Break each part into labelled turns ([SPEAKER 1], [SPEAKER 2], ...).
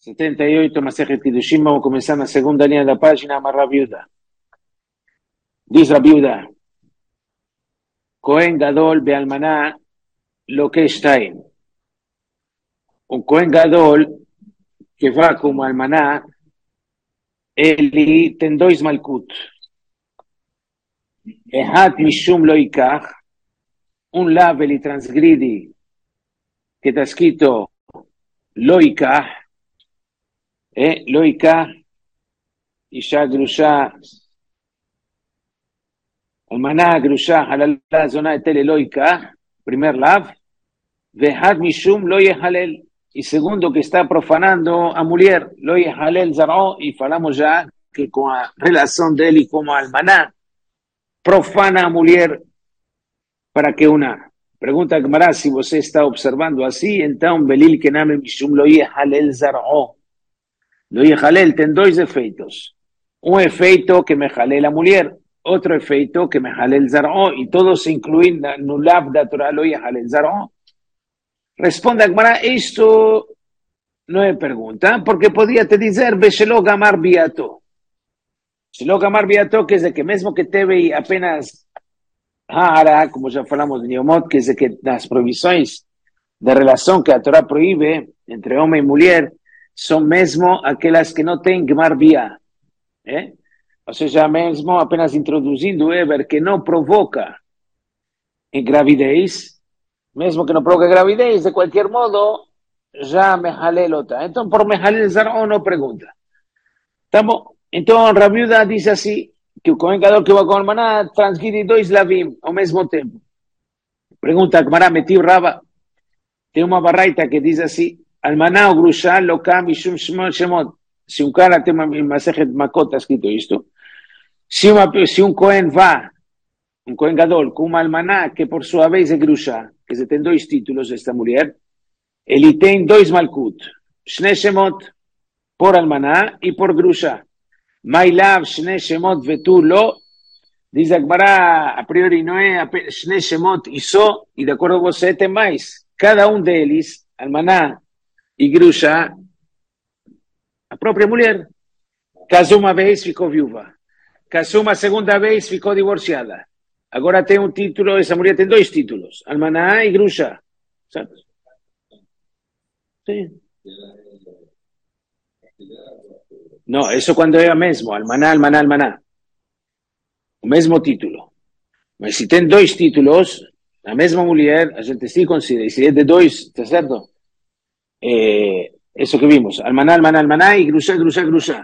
[SPEAKER 1] 78, Masejet Kiddushin, vamos a comenzar en la segunda línea de la página, amarra viuda. Dice la viuda, Cohen Gadol Bealmaná, lo que está en. Un Cohen Gadol que va como almaná, Eli tendois malkut. Ehat mishum lo ikach, un lav eli transgridi, que está escrito lo ikach, lo ikach, isha grusha, almaná grusha, halal zona de tele lo ikach, primer lav, vehat mishum lo yehalel. Y segundo, que está profanando a mujer, lo yehalel zaró, y falamos ya que con la relación de él y como almaná, profana a mujer para que una. Pregunta a Gemara, si usted está observando así, entonces, belil que name mishum lo yehalel zaró. Lo yehalel ten dos efeitos. Un efeito que me jale la mujer, otro efeito que me jale el zaró, y todos se incluyen en nulav da Torah lo yehalel zaró. Responde a Gemara, esto no es pregunta, porque podría te decir, Beshelo gamar biato. Beshelo gamar biato, que es de que mismo que te ve apenas ahora, como ya hablamos de Niomot, que es de que las prohibiciones de relación que la Torah prohíbe entre hombre y mujer son mismo aquellas que no tienen gamar bia. O sea, ya mismo apenas introduciendo ver que no provoca en gravidez, mismo que no provoca gravidez, de cualquier modo, ya me jalé el otra. Entonces, por me jalé el zarón no pregunta. Entonces, Rabiuda dice así, que el Cohen Gadol que va con el maná transgride dos lavim al mismo tiempo. Pregunta, Gemara metió Raba, tiene una barraita que dice así, al maná o grusha lo cambia shemot. Si un cara tiene un masaje de macota escrito esto, si un Cohen va, un Cohen Gadol, con un almaná que por su vez es grusha, que se tiene dos títulos de esta mujer, él tiene dos malkut, shne shemot, por almaná y por grusha. Mailav shne shemot vetu lo, dice Gemara, a priori no es shne shemot iso, y de acuerdo con vos más, cada uno de ellos, almaná y grusha, a propia mujer, casó una vez, ficó viuva, casó una segunda vez, ficó divorciada. Ahora tiene un título, esa mujer tiene dos títulos, almaná y grusha. ¿Sabes? Sí. No, eso cuando era mismo, almaná, almaná, almaná. El mismo título. Pero si tienen dos títulos, la misma mujer, a gente sí considera, y si es de dos, ¿está cierto? Eso que vimos, almaná, almaná, almaná, y grusha, grusha, grusha.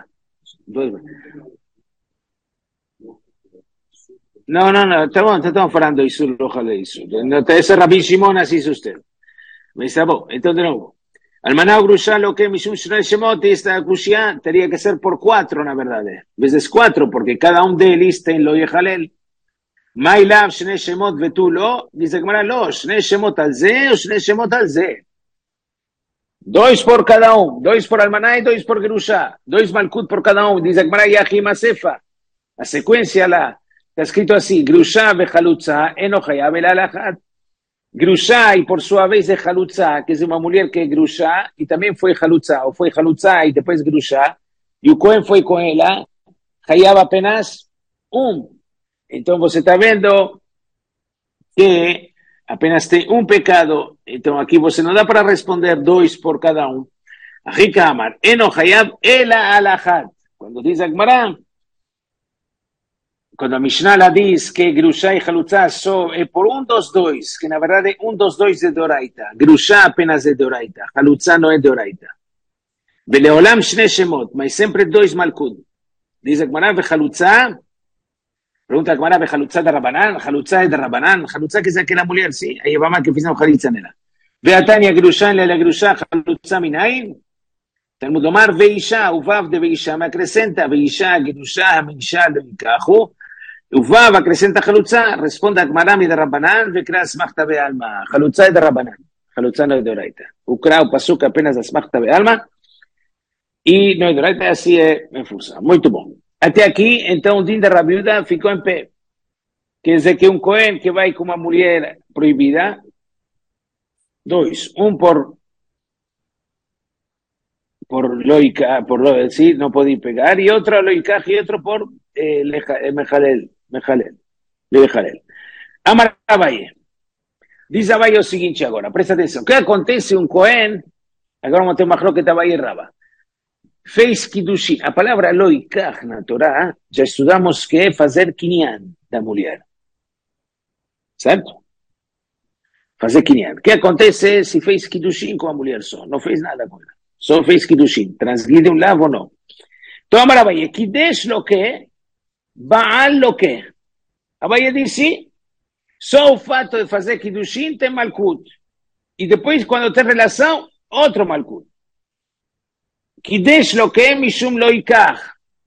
[SPEAKER 1] No, estamos hablando de eso, ojalá eso. Ese Rabbi Shimon así es usted. Me dice, entonces de nuevo. Almaná o grusha, lo que Mishum Shray Shemot, esta grusha tendría que ser por 4, la verdad. Veces 4, porque cada uno de ellos tiene lo yehalel. Mailav Shne Shemot vetu lo, dice Gemara lo, Shne Shemot al ze o Shne Shemot al ze. Dos por cada uno, dos por almaná y dos por grusha, dos malkut por cada uno, dice Gemara Yahim Asefa. La secuencia está escrito así, grusha vejalutza, enochaya velalachat. Grusha y por su vez de Jalutza, que es una mujer que es Grusha, y también fue Jalutza, o fue Jalutza y después Grusha, y el Cohen fue con ella, Hayaba apenas un. Entonces vos está viendo que apenas tiene un pecado, entonces aquí vos se nos da para responder dos por cada uno. Ajika Amar, Eno Hayab Ela Alajat. Cuando dice Agmarán, cuando Mishnah la dice que Grusha y Jalutza son por un dos dois, que en la verdad es un dos dois de Doraita. Grusha apenas de Doraita, Jalutza no es Doraita. Beleolam Shne Shemot, mas siempre dois malkud. Dice Gemara ve Jalutza, pregunta Gemara ve Jalutza de Rabanán, Jalutza es de Rabanán, Jalutza que es aquella mujer, sí, ahí va más que fizan Jalutza nela. Ve Atania Grusha en la Grusha, Jalutza minayin. Talmud Omar veisha, uvav de veisha, me acrescenta veisha, Grusha, meisha, lo ikahu. Uvav acrescenta Jalutza, responde a Gmarami de Rabbanán, vekra asmachta be'alma. Jalutza es de Rabbanán, Jalutza no es de Oraita. Ukra o pasuk apenas asmachta be'alma, y no es de Oraita, así es enfusa. Muy bom. Hasta aquí, entonces, un din de Rabiuda ficó en pé, que es de que un Cohen que va con una mujer prohibida, dos, un por por loica, por lo decir, no podía pegar, y otro loica y otro por mejalel, lejalel. Amar Abaye. Diz Abaye o seguinte agora, presta atenção. O que acontece um Cohen, agora vamos ter uma que Abaye e Rava. Fez Kiddushin. A palavra loikach na Torá, já estudamos que é fazer kinyan da mulher. Certo? Fazer kinyan. O que acontece se fez Kiddushin com a mulher só? Não fez nada com ela. Só fez Kiddushin. Transgride um lado ou não? Então, Amar Abaye, Kiddush lo que, Baal lo que. Abaye disse, só o fato de fazer Kiddushin tem Malkut. E depois, quando tem relação, outro Malkut. Kiddush lo que mishum loikach.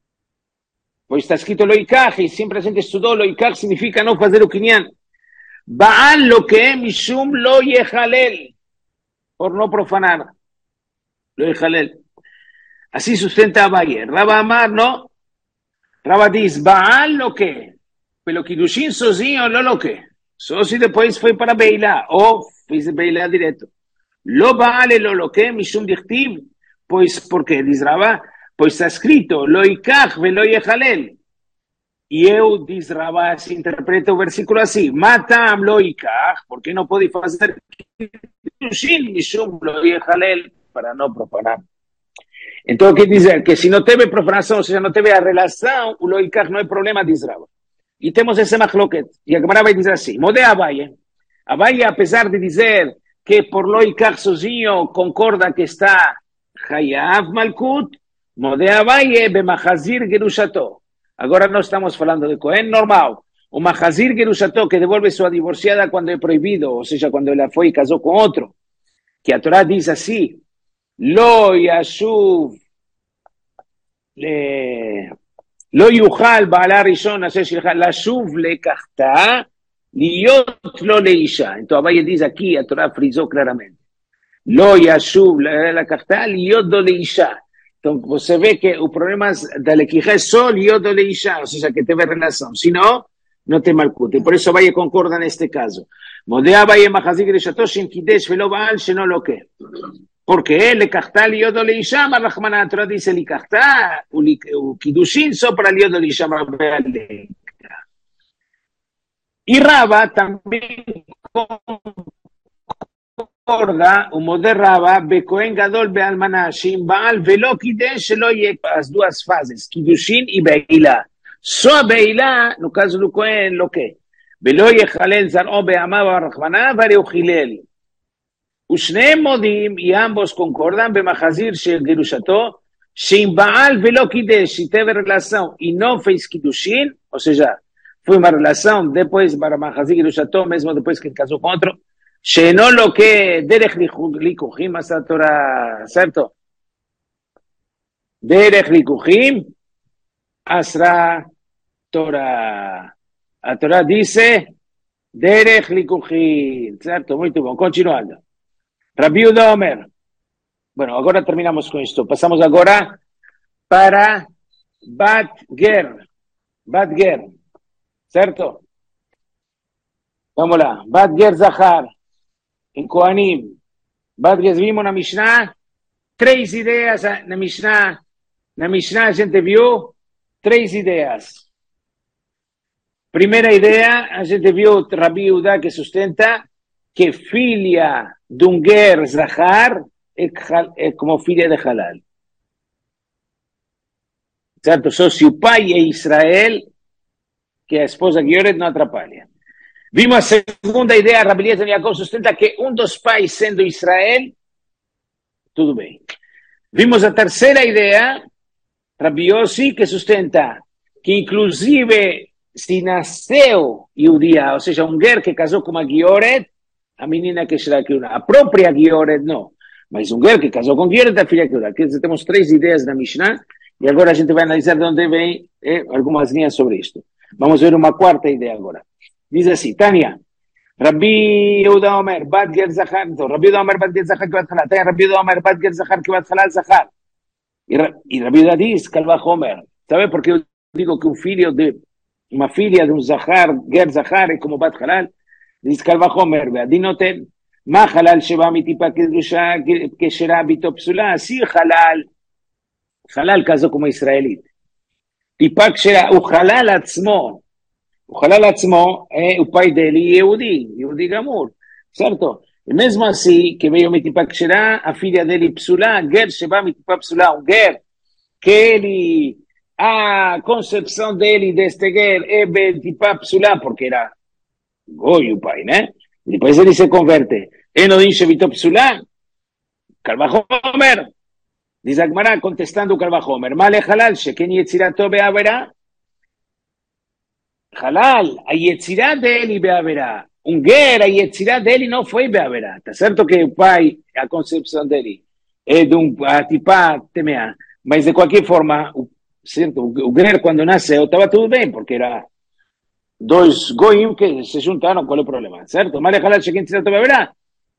[SPEAKER 1] Pois está escrito loikach, e sempre a gente estudou, loikach significa não fazer o kinyan. Baal lo que mishum lo yehalel. Por não profanar. Lo yehalel. Así sustenta Abaye. Rava Amar, no. Rava diz, Baal lo que. Pelo Kiddushin sozinho, lo que. Só se depois foi para Beilá, ou fez Beilá direto. Lo Baal lo que mishum dichtiv. Pois, por quê? Diz Rava, pois está escrito, loikach velo yehalel. E eu, diz Rava, se interpreta o versículo assim, matam loikach, porque não pode fazer Kiddushin mishum lo yehalel, para não profanar. Então, quer dizer que se não teve profanação, ou seja, não teve a relação, o loikach não é problema, diz Rava. E temos esse machloket. E a Gemara vai dizer assim, Modé Abaye. Abaye, apesar de dizer que por loikach sozinho concorda que está Hayav Malkut, Modé Abaye bemachazir gerushato. Agora nós estamos falando de Cohen normal. O machazir gerushato que devolve sua divorciada quando é proibido, ou seja, quando ela foi e casou com outro. Que a Torá diz assim, Lo yashuv לא יוכל בעלה ראשון אשר שלך לשוב לקחתה, להיות לו לאישה. Então Abaye diz aqui, a Torá frisou claramente. לא ישוב לקחתה, להיות לו לאישה. Então você vê que o problema da lequija é só להיות לו לאישה, ou seja, que teve relação. Se não, não tem malkut. E por isso Abaye concorda neste caso. מודה Abaye מחזיק רשתו שם קידש ולא בעל שאינו לוקה. Porque לקחתה להיות לו לאישה, אמר רחמנא, התורה dice לקחתה, הוא קידושין só para להיות לו לאישה, y Rava también concorda, o modé Rava, becoen gadol bealmaná, shin baal velo kidesh shelo yeh, as duas fases, kiddushin e beilá. Só a beilá, no caso do Cohen, lo que? Velo yechalel zar'o be'amav rachmaná, vareu chilel. ושניהם מודים, y ambos concordan, במחזיר של גירושתו, שאם בעל ולא קידש, שתהיה relação e não fez קידושין, ou seja, foi uma relação depois para מחזיר גירושתו, mesmo depois que casou com outro, שאינו לוקה דרך ליקוחים, עשה התורה, certo? דרך ליקוחים, עשה תורה. A Torá dice, דרך ליקוחים, certo? Muito bom, continuando. Rabbi Yehuda Omer. Bueno, agora terminamos com isto. Passamos agora para Bat Ger. Bat Ger. Certo? Vamos lá. Bat Ger Zahar. Em Kohanim. Bat Ger, vimos na Mishnah. 3 ideias na Mishnah. Na Mishnah a gente viu 3 ideias. Primeira ideia, a gente viu Rabbi Yehuda que sustenta que filha de um ger zahar é como filha de halal. Certo? Só se o pai é Israel, que a esposa Gioret não atrapalha. Vimos a segunda ideia, Rabbi Eliezer ben Yaakov sustenta que um dos pais sendo Israel, tudo bem. Vimos a terceira ideia, Rabbi Yossi, que sustenta que inclusive se nasceu Yehudia, ou seja, um ger que casou com uma Gioret, a menina que será que a própria Gioret não, mas um ger que casou com Gioret, a filha que ora. Quer dizer, temos 3 ideias na Mishnah, e agora a gente vai analisar de onde vem algumas linhas sobre isto. Vamos ver uma quarta ideia agora. Diz assim, Tânia, Rabbi Yehuda Omer, Bat Ger Zahar, então, Rabbi Yehuda Omer, Bat Ger Zahar, que bat halal, Tânia, Rabbi Yehuda Omer, Bat Ger Zahar, que bat halal, Zahar. E Rabbi Yehuda diz, Kalvach Omer, sabe por que eu digo que uma filha de um Zahar, Ger Zahar, é como bat halal? Diz Kalvach Omer, Adinoten, Ma halal sheba mitipa que será bitopsula, sí halal caso como israelita. Tipak será uhalal atzmo, uhalal atzmo, upai deli Yehudi gamur, certo? E mesmo assim, que veio mitipak será, a filha dele psula, ger sheba mitipa psula, um ger, que ele, a concepção dele deste ger é mitipa psula, porque era goy upai, né? Depois ele se converte. Enodin shevito psula, Calvajomer. Dice Agmará contestando Calvajomer, Male halal, sheken yetzirato beavera. Halal, a yetzirá de él y beavera. Un ger, a yetzirá de él y no fue beavera. Está cierto que el pai, a concepción de él, es de un tipá temea. Mas de cualquier forma, cierto, o ger cuando nace, estaba todo bien, porque era dos goyim que se juntaron, ¿cuál es el problema? ¿Cierto? Male halal, sheken yetzirato beavera.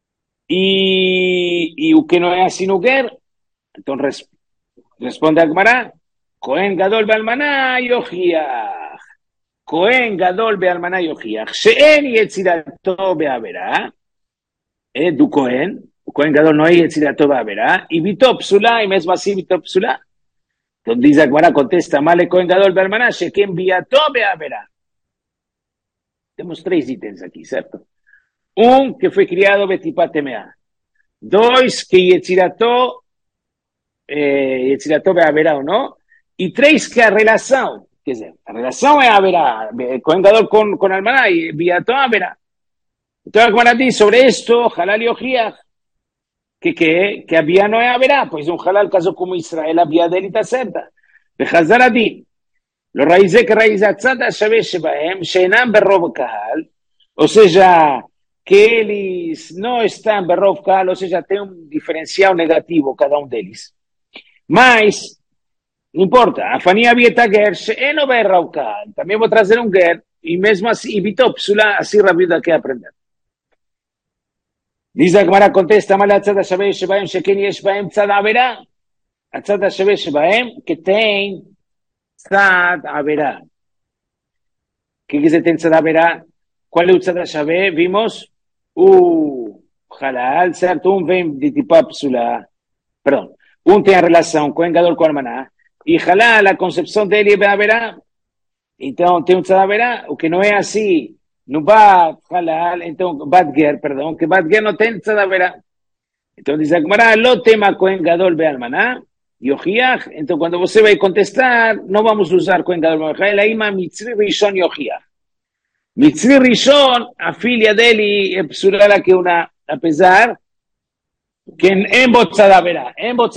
[SPEAKER 1] Y o que no es así no ger, entonces responde Agmará, Cohen Gadol Bealmaná Yojiach. Cohen Gadol Bealmaná Yojiach. She'en Yetzirato Beavera. Du Cohen Gadol no hay Yetzirato Beavera. Y Vito Psula, y mesmo así Vito Psula. Entonces dice Agmará, contesta, Male Cohen Gadol Bealmaná, Sheken Viato Beavera. Tenemos 3 ítems aquí, ¿cierto? Un, que fue criado Betipatemea. 2, que Yetzirato Beavera o no. Y 3, que a relação, quer dizer, a relação é haverá, Cohen Gadol con Almaná y Viato haverá. Entonces Agmará dice sobre esto, halal y ojiach, que había no haverá, pues un halal caso como Israel había de él y está certa. Behazar adin, lo raíz que raíz atzad השווה שבהם, שאינם ברוב קהל, o sea, que eles não estão berrov kahal, ou seja, tem um diferencial negativo cada um deles. Mas, não importa, a Fania Vieta Ger, she'eno berrov kahal, também vou trazer um Ger, e mesmo assim, evitou psula, assim Rabiuda quer aprender. Diz a Gemara, contesta, mal atzad השווה שבהם, שכן יש בהם צד עבירה. הצד השווה שבהם, que tem tzad עבירה. Que dizer tem tzad עבירה? Qual é o tzad השווה? Vimos o halal, certo? Um vem de tipo psula, perdão, um tem a relação com o engador com a Almaná, e halal, a concepção dele é haverá, então tem um tzad haverá, o que não é assim, no bat halal, então bat ger, perdão, que bat ger não tem tzad haverá. Então diz a Gemara, lo tema com o engador be Almaná, e ojiach, então quando você vai contestar, não vamos usar com o engador be Almaná, ela ima mitzri rishon e ojiach. Mitzri Rishon, a filha dele é psula la que una, apesar que en botzadavera,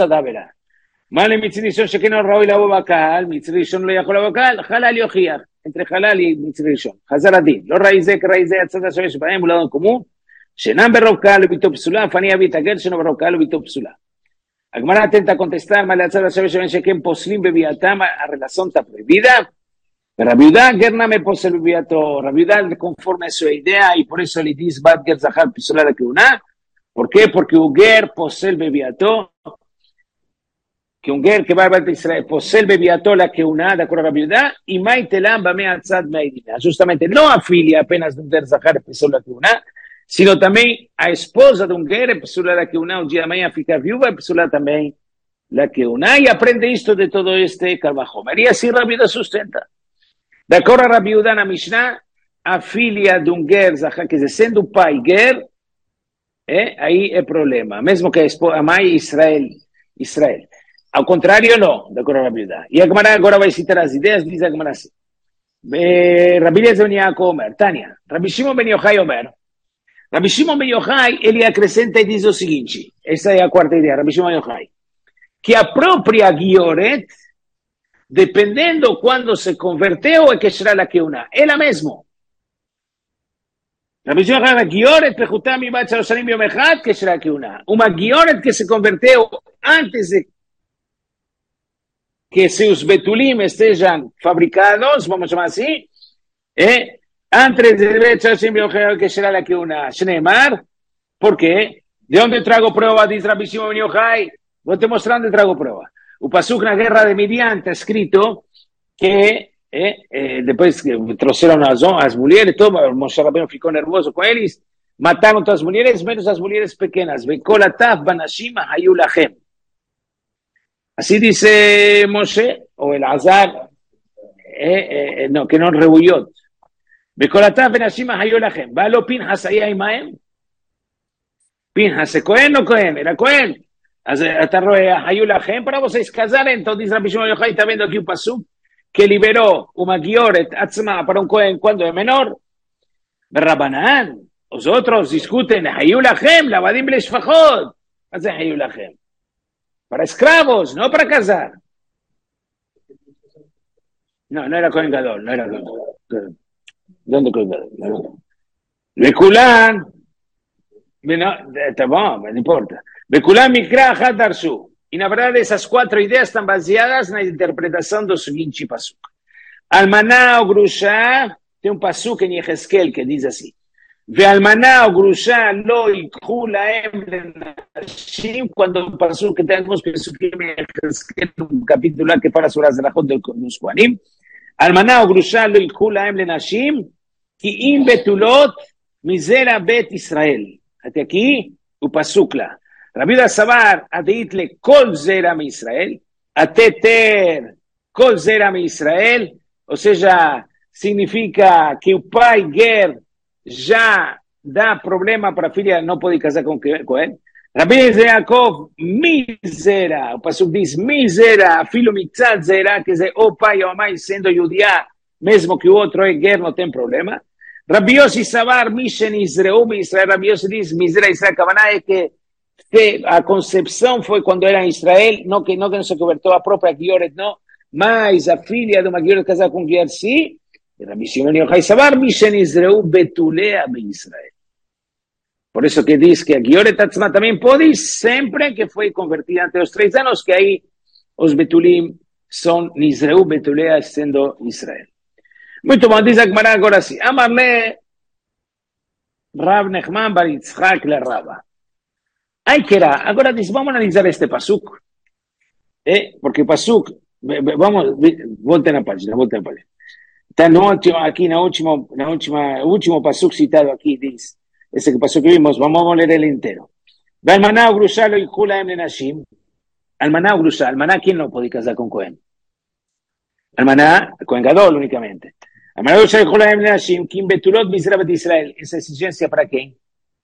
[SPEAKER 1] Male Mitzri Rishon, que no raúl la boba kahal, Mitzri Rishon lo yachol la boba kahal, halal y ojiach, entre halal y Mitzri Rishon. Hazar adin, lo raíz que atzad השווה שבהם, un lado en común, שאינם ברוב קהל וביתו פסולה, פניה ויתגל שאינו ברוב קהל וביתו פסולה. Agmará atenta contestar, Male atzad השווה שבהם שכן פוסלים בביאתם, a relación está prohibida. Rabiudá, Gerna me posee viato, Rabiudá conforme a su idea y por eso le dice Bat Ger Zahar Pisola que una. ¿Por qué? Porque un Ger posee el bebiato, que un Ger que va a Israel posee el bebiato la que una, de acuerdo a Rabiudá, y Maitelam va me atzad meidina. Justamente no afilia apenas de un Ger Zahar Pisola que una, sino también a esposa de un Ger Pisola la que una, un día de mañana fica viuva Pisola también la que una, y aprende esto de todo este Calvajomer. Y así Rabiudá sustenta. De acordo a Rabiudá na Mishnah, a filha de um ger, quer dizer, sendo o pai ger, aí é problema. Mesmo que a mãe Israel. Ao contrário, não, de acordo a Rabiudá. E a Gemara agora vai citar as ideias, diz a Gemara assim. Rabi Eliezer ben Yaakov Omer, Tânia, Rabi Shimon ben Yochai Omer. Rabi Shimon ben Yochai, ele acrescenta e diz o seguinte, essa é a quarta ideia, Rabi Shimon ben Yochai, que a própria Gioret, dependendo quando se converteu, é que será la que una. Ela mesmo. Rabbi Shimon Yochai, Gioret, pechutam mi bat Yerushalayim yom echad, que será que una. Uma Gioret que se converteu antes de que seus betulim estejam fabricados, vamos chamar assim, antes de Bet Yerushalayim yom echad, que será la que una. Shneimar, ¿por qué? ¿De onde trago prueba? Diz Rabbi Shimon ben Yochai. Vou te mostrar onde trago prueba. O Pasuk na guerra de Midian está escrito que depois que trouxeram as mulheres, todo, Moshe Rabbeinu ficou nervoso com eles, Mataron todas las mujeres, menos las mujeres pequeñas. Bekolataf banashima hayulachem. Así dice Moshe, o el Azar, no, que no rebuyot. Bekolataf banashima hayulachem. Valo Pinhas ahí imaem. Pinhas, ¿se Cohen o Cohen? Era Cohen. Hasta hayulachem, para vos casar, entonces Rabbi Shimon Yochai está viendo aquí un pasuk que liberó una Gioret Atzma para un Cohen cuando es menor. Rabanán. Los otros discuten, Hayulachem, la Vadim Leshfachot. ¿Qué es Hayulachem? Para esclavos, no para casar. No, no era Cohen Gadol, no era Cohen Gadol. ¿Dónde Cohen Gadol? Bekulán, no importa. Bekulán Mikra Hadarsu. Y la verdad, esas cuatro ideas están baseadas en la interpretación del siguiente pasuk. Almaná o Grusha, tiene un pasuk en Yehezkel que dice así. Ve'almaná o grusha lo yikhu lahem lenashim, cuando pasó que tenemos que un capítulo que para sobre las relajos de los Kohanim. Almaná o grusha lo yikhu lahem lenashim ki im betulot mizera bet Israel. Hasta aquí, un pasukla. Rabbi Yehuda Savar adeitle kol zera mi Israel, ateter kol zera mi Israel, o sea, significa que el pai ger ya da problema para filha no puede casar con él. Rabbi Yaakov, misera, o pasuk diz, misera, filo mitzat zera, que dice, o pai o mãe sendo judía, mesmo que o outro é guerra, não tem problema. Rabbi Yossi Savar, mishen Israel, Rabbi Yossi diz, misera Israel, Kavaná é que a concepção foi quando era em Israel, não que não se convertou a própria Gioret, não, mas a filha de uma Gioret casada com Gioret, sim. Rabbi Shimon Yochai Savar, mishen Israel betulea be Israel. Por eso que dice que a Gioret Atzma también puede, siempre que fue convertida ante los 3 años, que ahí los betulim son Israel betulea siendo Israel. Muy bien, dice Agmará ahora sí. Amarle Rab Nechman bar Yitzchak le Raba. Hay que era. Ahora dice, vamos a analizar este pasuk. Porque pasuk, vamos, volten a página. Está aquí en el último pasuk citado aquí, dice, ese que pasó que vimos, vamos a leer el entero. Almaná o grusha lo yikhu lahem lenashim. Almaná o grusha, almaná, ¿quién no puede casar con Cohen? Almaná, Cohen Gadol únicamente. Almaná o grusha lo yikhu lahem lenashim, kim betulot mizera bet Israel. ¿Esa exigencia para quién?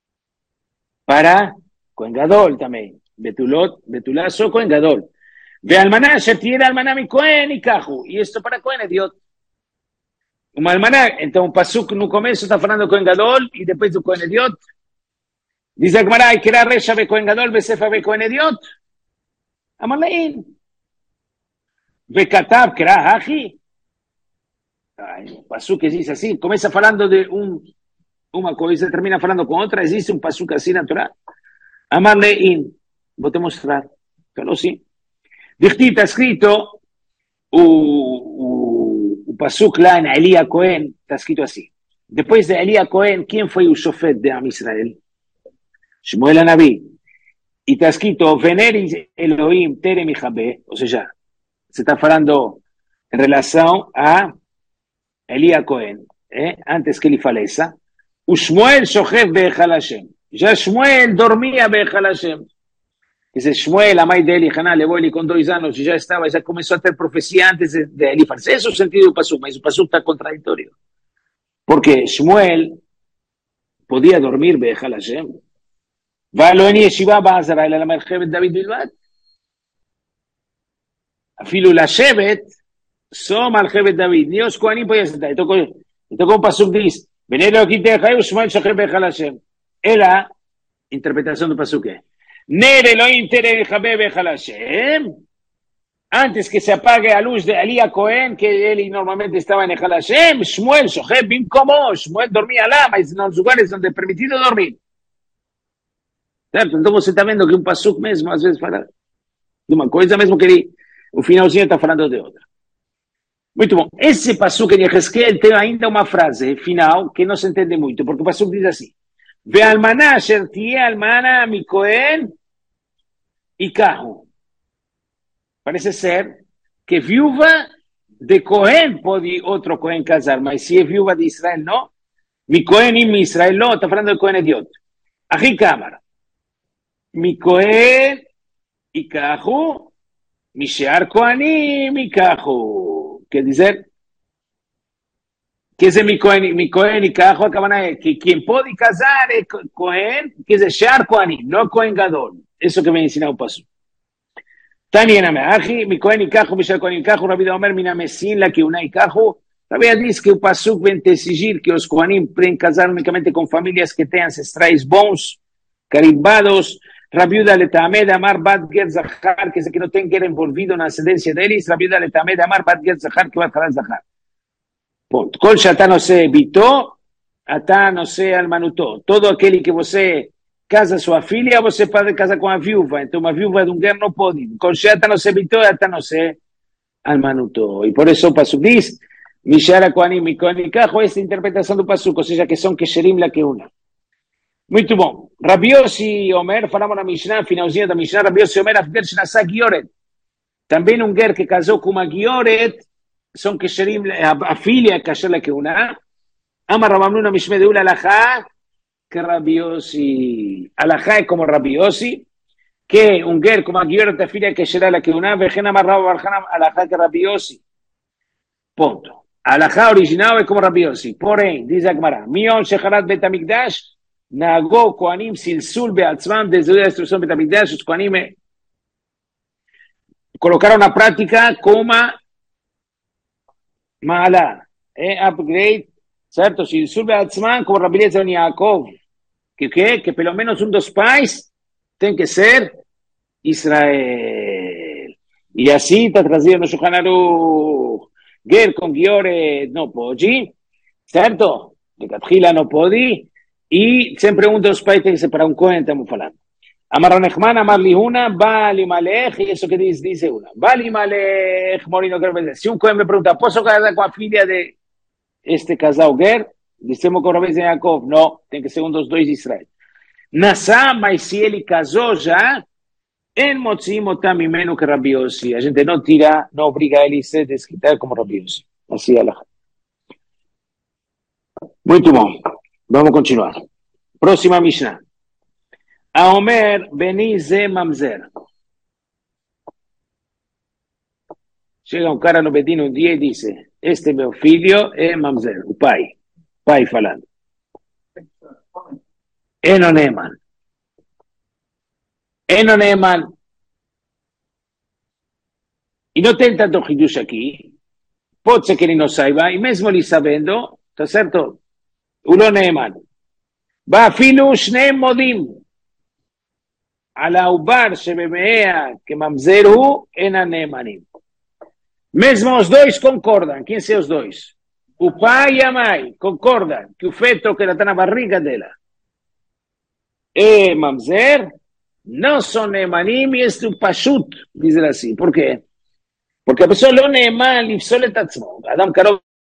[SPEAKER 1] Para Cohen Gadol también. Betulazo, Cohen Gadol. Ve almaná, shetira almaná mi Cohen y Kahu. Y esto para Cohen Ediot. Uma almaná, então o pasuk no começo está falando Cohen Gadol e depois do Cohen Ediot. Diz a Gemara, que era Resha be Cohen Gadol, be Sefa be Cohen Ediot. Amalein. Ve Katav, que era Hachi. O pasuk dice así, começa falando de uma coisa e termina falando com outra. Existe um pasuk assim na Torá. Amalein. Vou te mostrar. Falou sim. Dichti, está escrito o pasuk lá en Elías Cohen, está escrito así. Después de Elías Cohen, ¿quién fue el shofet de Am Israel? Shmuel Anabí. Y está escrito, Vener Elohim Terem Ijabe, o sea, se está hablando en relación a Elías Cohen, antes que él falezca. Shmuel Shochev Be'echal Hashem. Ya Shmuel dormía Be'echal Hashem. Dice Shmuel, a mãe dele, Haná, levou ele com 2 anos e já começou a ter profecia antes de ele falecer. Esse é o sentido do pasuk, mas o pasuk está contraditório. Porque Shmuel podia dormir Be'echal Hashem. ולא אין ישיבה בעזרה, אלא למלכת דוד בלבד. אפילו לשבת, סום מלכת דוד. Dios כהנים פה יש את זה. תוקו פסוק דיס. בני אלוקים תחי ושמואל שוכב בהיכל השם. אלא, interpretación do pasuk é, Ner Elohim tere jabé בהיכל השם, antes que se apague a luz de Elías Cohen, que él normalmente estaba en Ejal Hashem, Shmuel שוכב במקומו, Shmuel dormía lá, mas en los lugares donde es permitido dormir. Certo? Então você está vendo que um pasuk mesmo, às vezes, fala de uma coisa, mesmo que o finalzinho está falando de outra. Muito bom. Esse pasuk em Yehezkel tem ainda uma frase final que não se entende muito, porque o pasuk diz assim, Ve'almaná asher tiyeh almaná mi Cohen ikahu. Parece ser que viúva de Cohen pode outro Cohen casar, mas se é viúva de Israel, não. Mi Cohen mi Israel, no, está hablando de Cohen Ediot. Ají cámara. Mi Cohen y Caju, mi Shear Coanim y Caju. ¿Qué dice? ¿Qué es mi Cohen y Caju? Acaban a que quien puede casar es Cohen, que es Shear Coanim, no Cohen Gadol. Eso que me enseñado pasó. Tania Aji, mi Cohen y Caju, mi Shear Coanim y Caju, Rabbi Omer, mi Namesin, la que una y Caju. Rabbi dice que o Pasuk vem exigir que os Kohanim podem casar unicamente com famílias que têm ancestrais bons, carimbados. Rabbi Yehuda Letamed Amar Bat Ger Zahar, que não tem guerra envolvido na ascendência deles. Rabbi Yehuda Letamed Amar Bat Ger Zahar, que vai falar Zahar. Ponto. Kol Shata no se bitó, Atá no se almanutó. Todo aquele que você casa sua filha, você pode casar com a viúva. Então, uma viúva de guerra não pode. Kol Shata no se bitó, Atá no se almanutó. E por isso o Pasuk diz, Mishara Kohanim e Kohen e Caju, esta interpretação do Pasuk, ou seja, que são Kesherim la que una. Muito bom. Rabbi Yossi Omer, falamos na Mishnah, finalzinho da Mishnah, Rabbi Yossi Omer, Afger Shnasá Gioret. Também um guer que casou com uma Gioret, são Kesherim, a filha Kasher la que una. Ama Rabamnu na Mishmeh Deul Alachá, que Rabbi Yossi, Alachá é como Rabbi Yossi, que um guer com uma Gioret, a filha Kasher la que una, Vechen Amar Rabba Barchanam, Alachá que Rabbi Yossi. Ponto. Alajá original é como Rabbi Yossi. Porém, diz a Gemara, Mion Shecharat Bet HaMikdash, Nagó Kohanim Silsul Beatzmam, desde a destruição do Bet HaMikdash, os Kohanim colocaram na prática como Ma'ala, upgrade, certo? Silsul Beatzmam, como Rabbi Eliezer ben Yaakov, que pelo menos dos pais tem que ser Israel. E assim está trazido no Shulchan Aruch. Ger con Giore no pode, certo? De Catjila no pode, e sempre dos pais tem que separar Cohen, estamos falando. Amar Nechman, Amar Lihuna, Bali Malech, e isso que diz uma. Bali Malech, Morino Gerber. Se Cohen me pergunta, posso casar com a filha de este casal Ger? Dissemos com Rabbi Yaakov, não, tem que ser dos dois de Israel. Nassá, mas se ele casou já, En Motzim Otam Mimenu que Rabbi Yossi. A gente não tira, não obriga a ele a se desquitar como Rabbi Yossi. Assim é lá. Muito bom. Vamos continuar. Próxima Mishnah. Aomer Beni Ze Mamzer. Chega um cara no Bedin um dia e diz: este meu filho é Mamzer, o pai. Pai falando. Eno Neman. Eno Neman. E não tem tanto hidush aqui. Pode ser que ele não saiba, e mesmo ele sabendo, tá certo? O não Neman. ואפילו שניהם מודים על העובר שבמאה כממזר הוא, אינם נאמנים. Mesmo os dois concordam. Quem são os dois? O pai e a mãe concordam que o feto que está na barriga dela é mamzer, não são nemanim e este pashut, diz assim. Por quê? Porque a pessoa não neman לפסול את עצמו. אדם קרוב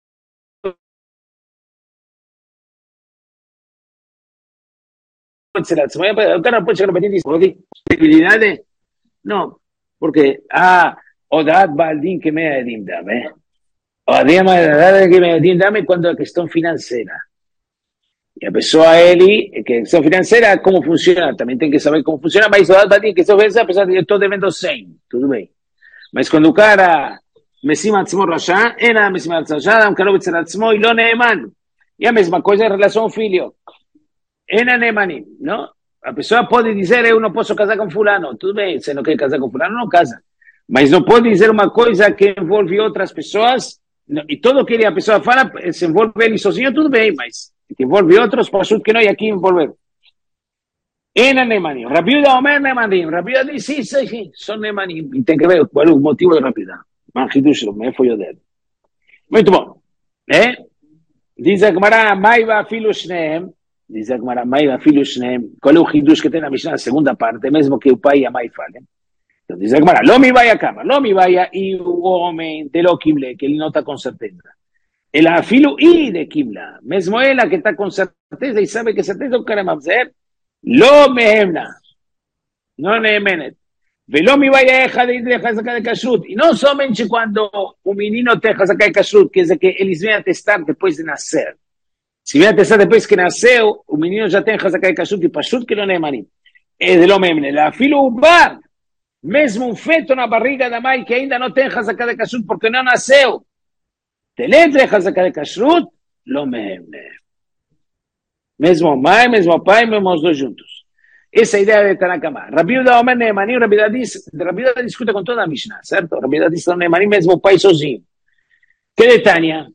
[SPEAKER 1] אצל עצמו. O cara pode chegar no Betin e dizer, debilidade? Não, porque Odat Baldin que me adim dame. Odat que me adim dame quando a questão financeira. E a pessoa, ele, que a questão financeira, como funciona? Também tem que saber como funciona, mas Odat Baldin, que questão financeira, a pessoa diz, eu estou devendo 100, tudo bem. Mas quando o cara mesima עצמו רשע, אין המשימה רשע, אדם קרוב אצל עצמו, היא לא נאמן. E a mesma coisa em relação ao filho. אין הנאמנים, não? A pessoa pode dizer, eu não posso casar com fulano. Tudo bem, se não quer casar com fulano, não casa. Mas não pode dizer uma coisa que envolve outras pessoas, e tudo que a pessoa fala, se envolve ele sozinho, tudo bem, mas que envolve outros, por que não, e aqui envolver. Ena Nemanim. Rabbi Yehuda Omer Nemanim. Rabbi Yehuda diz, sim, são Nemanim. E tem que ver qual é o motivo de Rabbi Yehuda. Manchidush, מאיפה יודע. Muito bom. Diz a Gemara, Mai ואפילו שניהם. Diz a Gemara, Mai ואפילו שניהם. Qual é o Hidush que tem na Mishnah, na segunda parte, mesmo que o pai e a mãe falem. Então diz a Gemara, לא מבעיה כמה, לא מבעיה e o homem de lo קיבלה, que ele não está com certeza. אלא אפילו היא de קיבלה. Mesmo ela que está com certeza e sabe que certeza o cara é mamzer, לא מהמנה. não נאמנת. ולא מבעיה אחד de חזקה de kashrut. E não somente quando o menino tem חזקה de kashrut, quer dizer que eles vêm a testar depois de nascer. Se vier a testar depois que nasceu, o menino já tem Hazaká de Kashrut e Pashut que não é manim. É de lo memne. Filho o bar, mesmo um feto na barriga da mãe que ainda não tem Hazaká de Kashrut porque não nasceu. Teledre Hazaká de Kashrut, lo memne. Mesmo mãe, mesmo pai, mesmo os dois juntos. Essa é a ideia de Tanakama. Rabi Yehuda Omer Neemanim, Rabi Yehuda discute com toda a Mishnah, certo? Rabi Yehuda diz Neemanim mesmo o pai sozinho. Que de Tânia?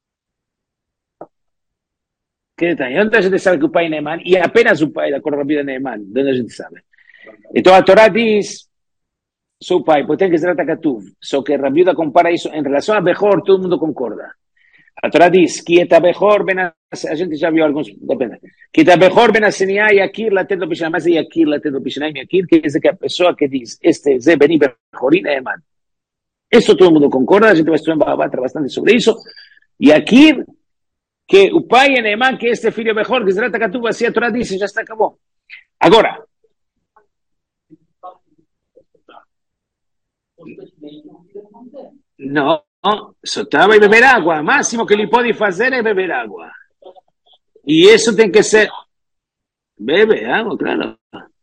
[SPEAKER 1] Onde a gente sabe que o pai é Neeman? E é apenas o pai da cor Rabi Yehuda Neeman. De onde a gente sabe? Então a Torá diz, seu pai, porque tem que ser Katuv. Só que Rabi Yehuda compara isso em relação a Bechor, todo mundo concorda. A Torá diz que eta Bechor, a gente já viu alguns, depende. Que eta Bechor ben Aseniá e Yakir latet do Pishanai, mas é Yakir latet do Pishanai e Yakir, que diz que a pessoa que diz, este Zé Beni Bechorin é Neeman. Isso todo mundo concorda, a gente vai estudar bastante sobre isso. Yakir, que o pai é Neeman, que este filho Bechor, que Zerata Katuv, assim a Torá diz, já está, acabou. Agora, não, só estava a beber água. O máximo que ele pode fazer é beber água. E isso tem que ser... Bebe água, claro.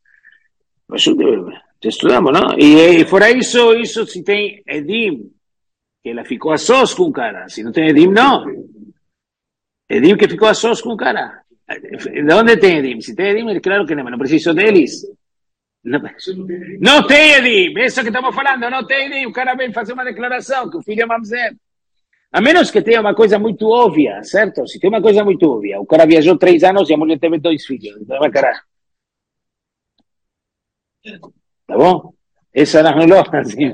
[SPEAKER 1] Já estudamos, não? E fora isso se tem Edim, que ela ficou a sós com o cara. Se não tem Edim, não. Edim que ficou a sós com o cara. De onde tem Edim? Se tem Edim, é claro que não preciso deles. Não tem Edim, isso que estamos falando, não tem Edim. O cara vem fazer uma declaração que o filho é mamzer. A menos que tenha uma coisa muito óbvia, certo? Se tem uma coisa muito óbvia, o cara viajou 3 anos e a mulher teve 2 filhos. Então vai caralho. Tá bom? Essa não é assim.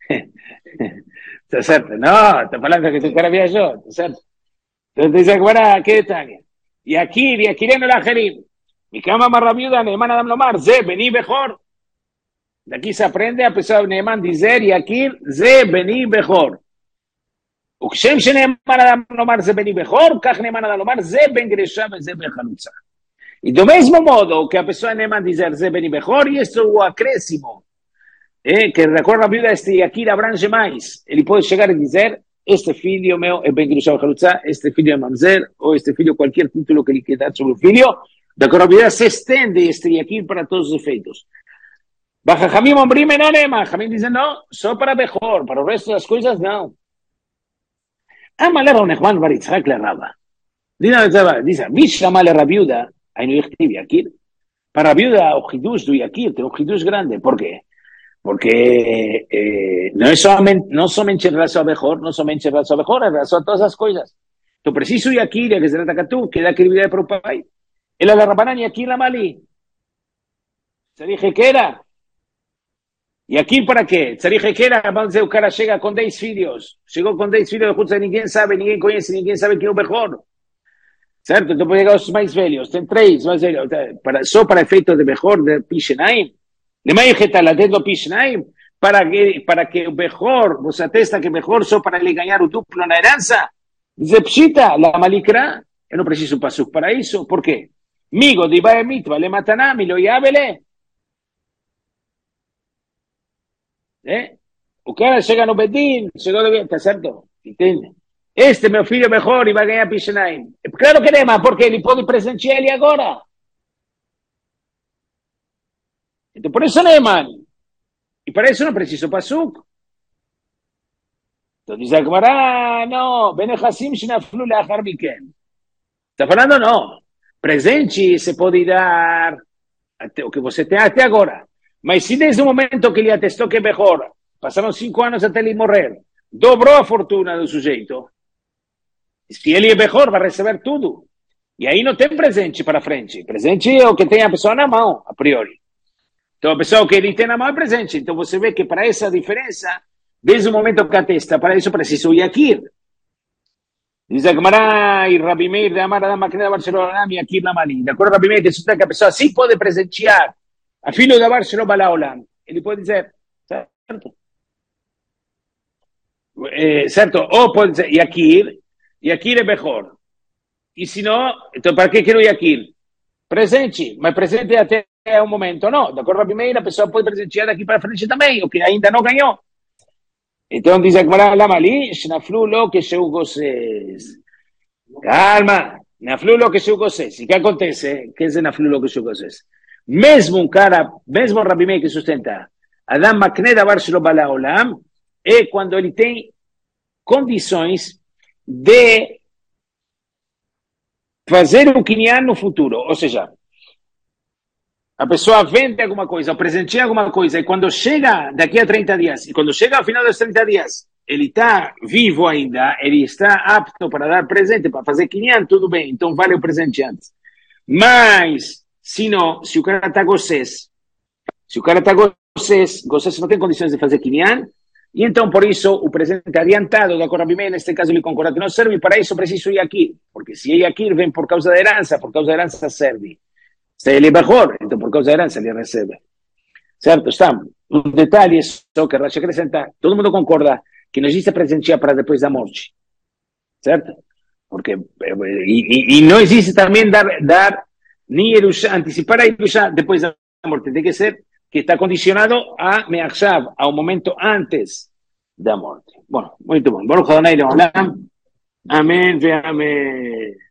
[SPEAKER 1] Tá certo? Não, tá falando que o cara viajou, tá certo? Então diz agora, que detalhe? E aqui é no Lajerim. Mi cama más rabiuda, Neeman Adam Lomar, Ze Beni Bechor. De aquí se aprende a pesar de Neeman dizer, y aquí Ze Beni Bechor. וכשם שנאמן אדם לומר זה בני בכור, כך נאמן אדם לומר זה בן גרשה וזה בן חלוצה. E do mesmo modo que a pessoa Neeman dizer Ze Beni Bechor, e isso é o acréscimo, que recorda a Bíblia, este aqui abrange mais. Ele pode chegar e dizer, este filho meu é bem gresha vechalutza, este filho é mamzer, ou este filho, qualquer título que ele quer dar sobre o filho, da corrobidade se estende este aqui para todos os efeitos. Baja Jamim Ombrim não Neeman, Jamim dizem não, só para Bechor, para o resto das coisas não. Amale Ronechman Bar Yitzhak le Raba. Dice, Mishama le Rabiuda, aí no Yichtiv Yakir. Para Rabiuda, o Hidush do Yakir, tem um Hidush grande. Por quê? Porque não somente em relação a Bechor, não somente em relação a Bechor, em relação a todas as coisas. Então, preciso Yakir, que se trata Katuv, que dá credibilidade para o pai. Ele é la Rabanan Yakir la Mali. Se dije que era. E aqui para quê? Tzarich que era, vamos dizer, o cara chega com 10 filhos. Chegou com 10 filhos, ninguém sabe, ninguém conhece, ninguém sabe quem é o Bechor. Certo? Então pode chegar os mais velhos. Tem 3 mais velhos. Só para efeito de Bechor, de Pishenaim. Lemai Getal, do Pishenaim. Para que o Bechor, você atesta que o Bechor só para ele ganhar o duplo na herança. Diz Pshita, la Malikra. Eu não preciso passar para isso. Por quê? Migo de Bae Mitva, le Matanami, lo Yabele. O cara chega no Bedin, chegou de tá certo? Entende? Este meu filho melhor e vai ganhar Pishenaim. Claro que não, porque ele pode presentear ele agora. Então por isso Neeman. E para isso não preciso pasuk. Então diz a Gemara, não, Benechassim Shnaflu Leachar Miken. Está falando não. Presente se pode dar até o que você tem até agora. Mas se desde o momento que ele atestou que é melhor, passaram 5 anos até ele morrer, dobrou a fortuna do sujeito, se ele é melhor, vai receber tudo. E aí não tem presente para frente. Presente é o que tem a pessoa na mão, a priori. Então a pessoa que ele tem na mão é presente. Então você vê que para essa diferença, desde o momento que atesta, para isso precisa o Yakir. Diz a Gemara e Rabi Meir de Amar Adam Makne de Barcelona, Yakir na Mali. De acordo com Rabi Meir, que a pessoa sim pode presentear a filho da Barcelona Balaolam. Ele pode dizer, certo? Certo? Ou pode dizer, Yakir é melhor. E se não, então para que quero Yakir? Presente, mas presente até um momento. Não, de acordo com a primeira, a pessoa pode presentear daqui para frente também, o que ainda não ganhou. Então diz a Gemara, Lamali, Shnaflu lo que chegou vocês. Calma. Naflu lo que sucocesse. E que acontece? Que é naflu lo que sucocesse? Mesmo um cara, mesmo o Rabi Meir que sustenta, Adam Makne davar shelo bala olam, é quando ele tem condições de fazer o Kinyan no futuro. Ou seja, a pessoa vende alguma coisa, presenteia alguma coisa, e quando chega daqui a 30 dias, e quando chega ao final dos 30 dias, ele está vivo ainda, ele está apto para dar presente, para fazer Kinyan, tudo bem, então vale o presente antes. Mas, se não, se o cara está gossês, gossês não tem condições de fazer Kinyan, e então, por isso, o presente adiantado da Corabimé, neste caso, ele concorda que não serve, e para isso preciso ir aqui, porque se ir aqui, vem por causa da herança serve. Se ele é melhor, então por causa da herança ele recebe. Certo? Está. Um detalhe só que Rashi acrescenta, todo mundo concorda que não existe presentear para depois da morte. Certo? Porque, e não existe também dar nem Yerusha, antecipar a Yerusha depois da morte. Tem que ser que está condicionado a Meachshav, ao momento antes da morte. Bom, muito bom. Baruch Adonai Leolam. Amém ve amém.